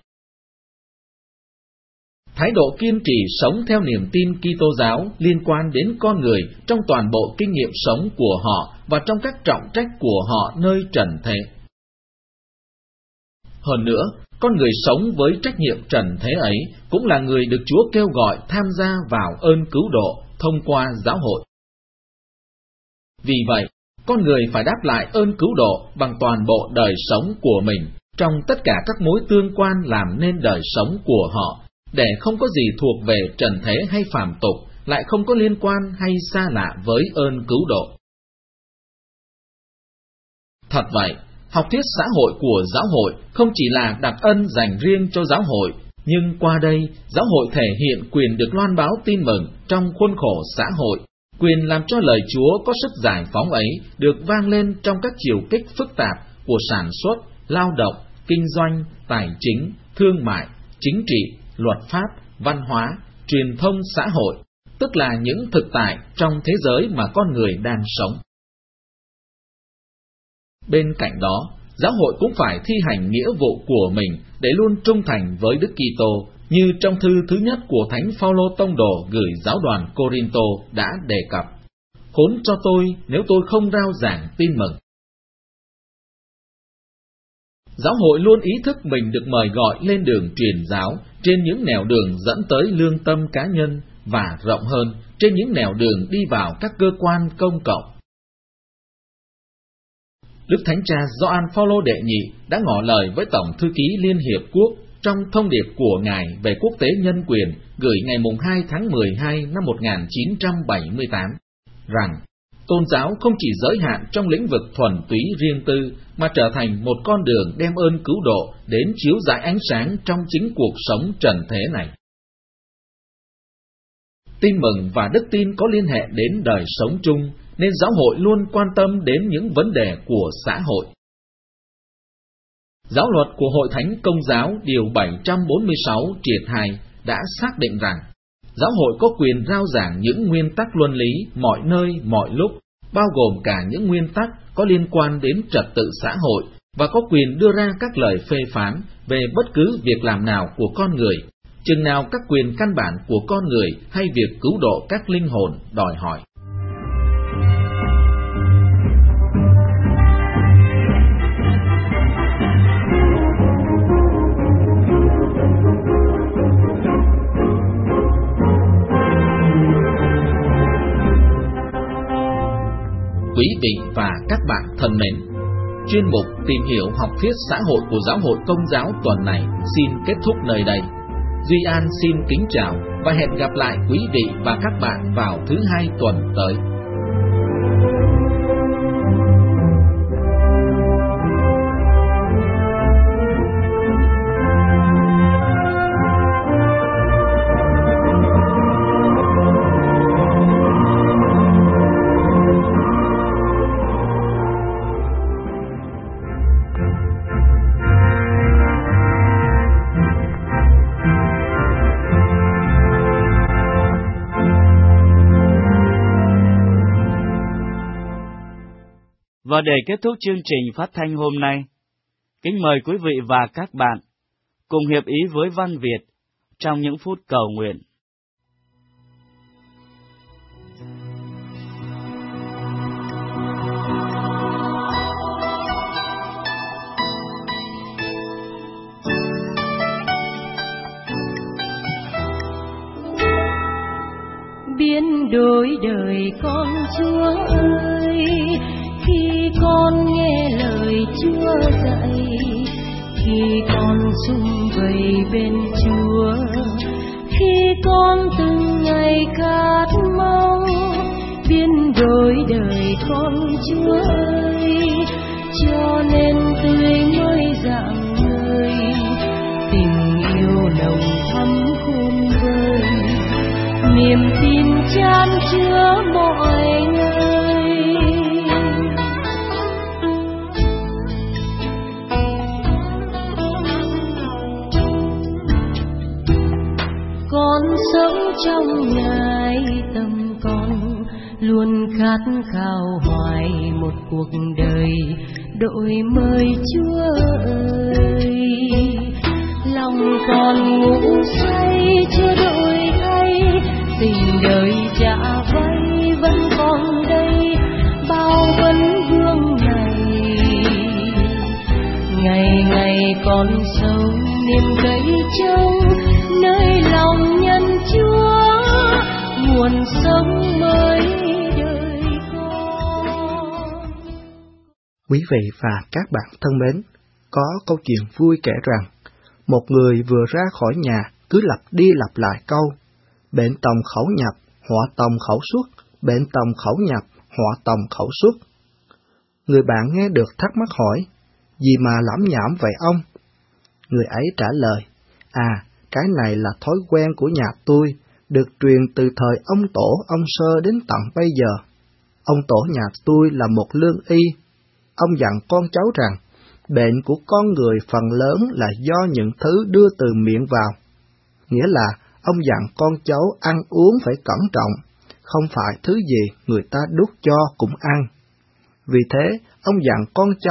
E: Thái độ kiên trì sống theo niềm tin Kitô giáo liên quan đến con người trong toàn bộ kinh nghiệm sống của họ và trong các trọng trách của họ nơi trần thế. Hơn nữa, con người sống với trách nhiệm trần thế ấy cũng là người được Chúa kêu gọi tham gia vào ơn cứu độ thông qua giáo hội. Vì vậy, con người phải đáp lại ơn cứu độ bằng toàn bộ đời sống của mình trong tất cả các mối tương quan làm nên đời sống của họ, để không có gì thuộc về trần thế hay phàm tục, lại không có liên quan hay xa lạ với ơn cứu độ. Thật vậy, học thuyết xã hội của giáo hội không chỉ là đặc ân dành riêng cho giáo hội, nhưng qua đây, giáo hội thể hiện quyền được loan báo tin mừng trong khuôn khổ xã hội, quyền làm cho lời Chúa có sức giải phóng ấy được vang lên trong các chiều kích phức tạp của sản xuất, lao động, kinh doanh, tài chính, thương mại, chính trị, luật pháp, văn hóa, truyền thông xã hội, tức là những thực tại trong thế giới mà con người đang sống. Bên cạnh đó, giáo hội cũng phải thi hành nghĩa vụ của mình để luôn trung thành với Đức Kitô, như trong thư thứ nhất của Thánh Phaolô tông đồ gửi giáo đoàn Cô-rin-tô đã đề cập: khốn cho tôi nếu tôi không rao giảng tin mừng. Giáo hội luôn ý thức mình được mời gọi lên đường truyền giáo trên những nẻo đường dẫn tới lương tâm cá nhân, và rộng hơn, trên những nẻo đường đi vào các cơ quan công cộng. Đức Thánh Cha Gioan Phaolô đệ nhị đã ngỏ lời với Tổng thư ký Liên Hiệp Quốc trong thông điệp của Ngài về quốc tế nhân quyền gửi ngày 2 tháng 12 năm 1978 rằng tôn giáo không chỉ giới hạn trong lĩnh vực thuần túy riêng tư, mà trở thành một con đường đem ơn cứu độ đến chiếu rọi ánh sáng trong chính cuộc sống trần thế này. Tin mừng và đức tin có liên hệ đến đời sống chung, nên giáo hội luôn quan tâm đến những vấn đề của xã hội. Giáo luật của Hội Thánh Công giáo điều 746 triệt 2 đã xác định rằng giáo hội có quyền rao giảng những nguyên tắc luân lý mọi nơi, mọi lúc, bao gồm cả những nguyên tắc có liên quan đến trật tự xã hội, và có quyền đưa ra các lời phê phán về bất cứ việc làm nào của con người, chừng nào các quyền căn bản của con người hay việc cứu độ các linh hồn đòi hỏi. Quý vị và các bạn thân mến, chuyên mục tìm hiểu học thuyết xã hội của Giáo hội Công giáo tuần này xin kết thúc nơi đây. Duy An xin kính chào và hẹn gặp lại quý vị và các bạn vào thứ Hai tuần tới.
A: Và để kết thúc chương trình phát thanh hôm nay, kính mời quý vị và các bạn cùng hiệp ý với Văn Việt trong những phút cầu nguyện.
F: Biến đổi đời con Chúa ơi, khi con nghe lời Chúa dạy, khi con sum vầy bên Chúa, khi con từng ngày khát mong, biến đổi đời con Chúa ơi, cho nên tươi mới rạng ngời, tình yêu nồng thắm khôn vơi, niềm tin chan chứa mọi nơi. Con sống trong Ngài, tâm con luôn khát khao hoài một cuộc đời đổi mới Chúa ơi. Lòng còn ngủ say chưa đổi thay, tình đời trả vay vẫn còn đây, bao vấn vương này. Ngày ngày con sống niềm cậy trông nơi lòng nhân Chúa, nguồn sống mới đời con.
G: Quý vị và các bạn thân mến, có câu chuyện vui kể rằng một người vừa ra khỏi nhà cứ lặp đi lặp lại câu bệnh tòng khẩu nhập, họa tòng khẩu xuất, bệnh tòng khẩu nhập, họa tòng khẩu xuất. Người bạn nghe được thắc mắc hỏi, gì mà lẩm nhẩm vậy ông? Người ấy trả lời, cái này là thói quen của nhà tôi, được truyền từ thời ông tổ ông Sơ đến tận bây giờ. Ông tổ nhà tôi là một lương y. Ông dặn con cháu rằng, bệnh của con người phần lớn là do những thứ đưa từ miệng vào. Nghĩa là, ông dặn con cháu ăn uống phải cẩn trọng, không phải thứ gì người ta đút cho cũng ăn. Vì thế, ông dặn con cháu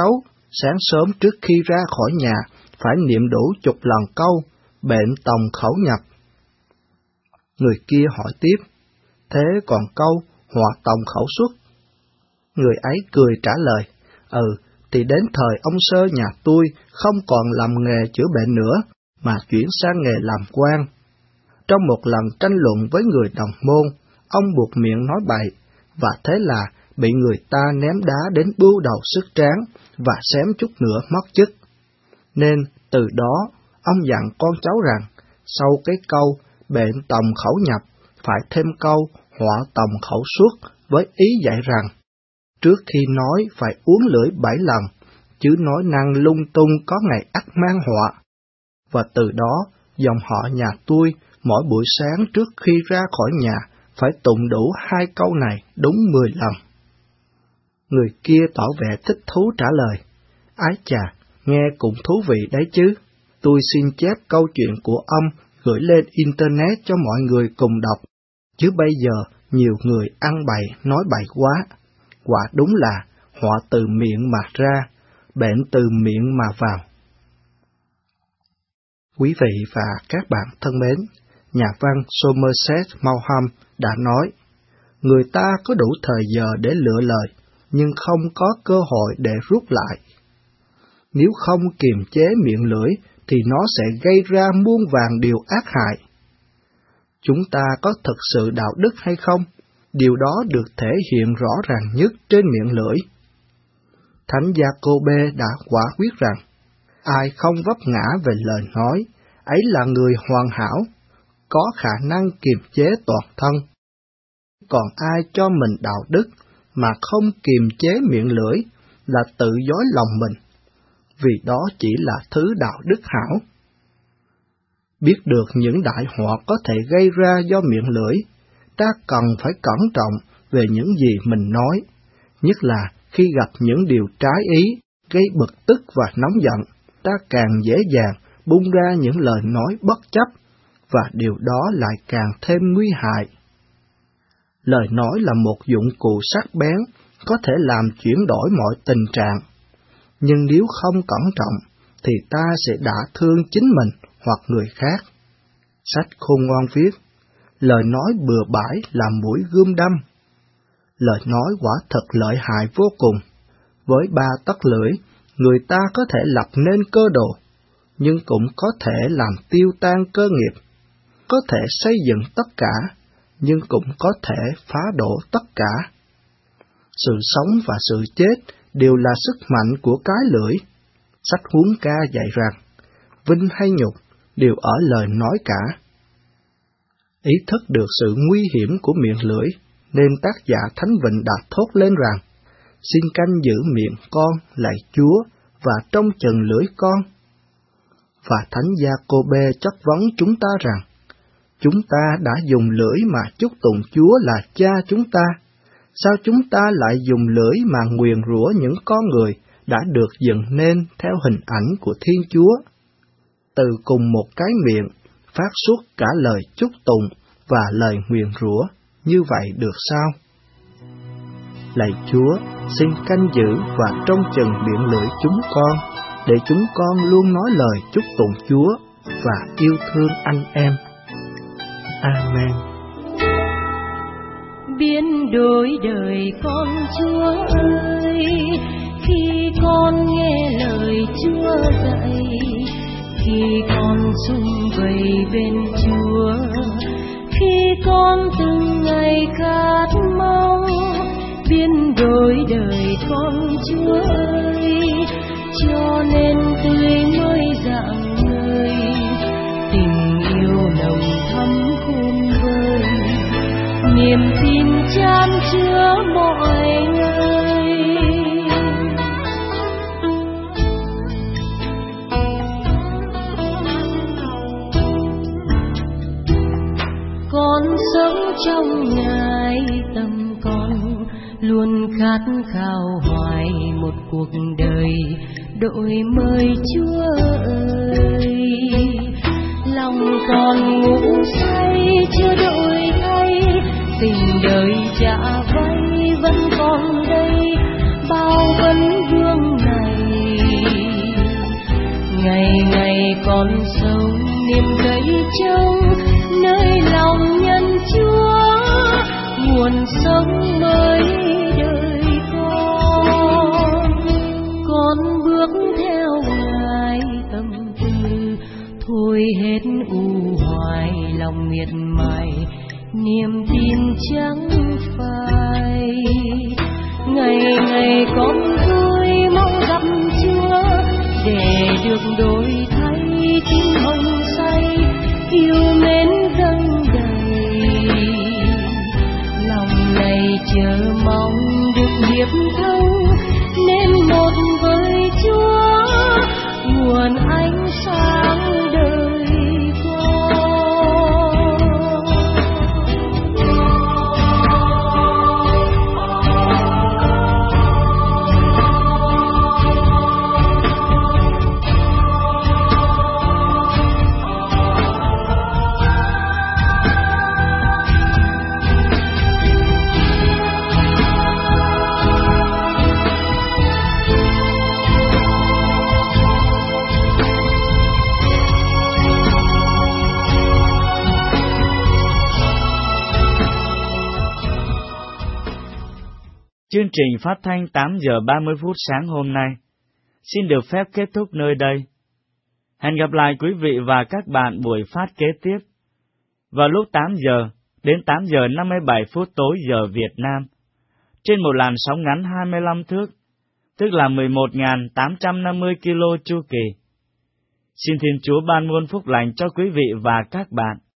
G: Sáng sớm trước khi ra khỏi nhà, phải niệm đủ 10 lần câu bệnh tòng khẩu nhập. Người kia hỏi tiếp, thế còn câu họa tòng khẩu xuất? Người ấy cười trả lời, thì đến thời ông sơ nhà tôi không còn làm nghề chữa bệnh nữa, mà chuyển sang nghề làm quan. Trong một lần tranh luận với người đồng môn, ông buộc miệng nói bậy, và thế là bị người ta ném đá đến bưu đầu sức tráng, và xém chút nữa mất chức. Nên từ đó, ông dặn con cháu rằng, sau cái câu bệnh tòng khẩu nhập, phải thêm câu họa tòng khẩu xuất, với ý dạy rằng, trước khi nói phải uốn lưỡi 7 lần, chứ nói năng lung tung có ngày ắt mang họa. Và từ đó, dòng họ nhà tôi, mỗi buổi sáng trước khi ra khỏi nhà, phải tụng đủ 2 câu này đúng 10 lần. Người kia tỏ vẻ thích thú trả lời, ái chà, nghe cũng thú vị đấy chứ. Tôi xin chép câu chuyện của ông gửi lên Internet cho mọi người cùng đọc, chứ bây giờ nhiều người ăn bậy nói bậy quá. Quả đúng là họa từ miệng mà ra, bệnh từ miệng mà vào. Quý vị và các bạn thân mến, nhà văn Somerset Maugham đã nói, người ta có đủ thời giờ để lựa lời, nhưng không có cơ hội để rút lại. Nếu không kiềm chế miệng lưỡi, thì nó sẽ gây ra muôn vàn điều ác hại. Chúng ta có thực sự đạo đức hay không? Điều đó được thể hiện rõ ràng nhất trên miệng lưỡi. Thánh Giacôbê đã quả quyết rằng, ai không vấp ngã về lời nói, ấy là người hoàn hảo, có khả năng kiềm chế toàn thân. Còn ai cho mình đạo đức mà không kiềm chế miệng lưỡi là tự dối lòng mình, vì đó chỉ là thứ đạo đức hảo. Biết được những đại họa có thể gây ra do miệng lưỡi, ta cần phải cẩn trọng về những gì mình nói, nhất là khi gặp những điều trái ý, gây bực tức và nóng giận, ta càng dễ dàng bung ra những lời nói bất chấp, và điều đó lại càng thêm nguy hại. Lời nói là một dụng cụ sắc bén, có thể làm chuyển đổi mọi tình trạng, nhưng nếu không cẩn trọng, thì ta sẽ đả thương chính mình hoặc người khác. Sách Khôn Ngoan viết, lời nói bừa bãi là mũi gươm đâm. Lời nói quả thật lợi hại vô cùng. Với 3 tấc lưỡi, người ta có thể lập nên cơ đồ, nhưng cũng có thể làm tiêu tan cơ nghiệp, có thể xây dựng tất cả, nhưng cũng có thể phá đổ tất cả. Sự sống và sự chết đều là sức mạnh của cái lưỡi. Sách Huấn Ca dạy rằng, vinh hay nhục đều ở lời nói cả. Ý thức được sự nguy hiểm của miệng lưỡi, nên tác giả Thánh Vịnh đã thốt lên rằng, xin canh giữ miệng con, lạy Chúa, và trông chừng lưỡi con. Và Thánh Giacôbê chất vấn chúng ta rằng, chúng ta đã dùng lưỡi mà chúc tụng Chúa là Cha chúng ta, sao chúng ta lại dùng lưỡi mà nguyền rủa những con người đã được dựng nên theo hình ảnh của Thiên Chúa? Từ cùng một cái miệng, phát xuất cả lời chúc tụng và lời nguyền rủa, như vậy được sao? Lạy Chúa, xin canh giữ và trông chừng miệng lưỡi chúng con, để chúng con luôn nói lời chúc tụng Chúa và yêu thương anh em. Amen.
F: Biến đổi đời con Chúa ơi, khi con nghe lời Chúa dạy, khi con sum vầy bên Chúa, khi con từng ngày khát mong. Biến đổi đời con Chúa ơi, cho nên tươi mới rạng ngời, tình yêu nồng thắm khôn vơi, niềm tin chan chứa mọi ngày. Con sống trong Ngài tâm con, luôn khát khao hoài một cuộc đời đổi mới Chúa ơi. Lòng còn ngủ say chưa đổi thay, tình đời trả vay vẫn còn đây, bao vấn vương này trong nơi lòng nhân Chúa, nguồn sống mới đời con bước theo Ngài tâm tư, thôi hết u hoài lòng miệt mài, niềm tin chẳng phai. Ngày ngày con vui mong gặp Chúa, để được đổi thay tim hồng say, yêu mến dâng đầy. Lòng này chờ mong được hiệp thông, nên một với Chúa, nguồn ánh sáng đời con.
A: Chương trình phát thanh 8 giờ 30 phút sáng hôm nay xin được phép kết thúc nơi đây. Hẹn gặp lại quý vị và các bạn buổi phát kế tiếp vào lúc 8 giờ đến 8 giờ 57 phút tối giờ Việt Nam trên một làn sóng ngắn 25 thước, tức là 11.850 kilo chu kỳ. Xin Thiên Chúa ban muôn phúc lành cho quý vị và các bạn.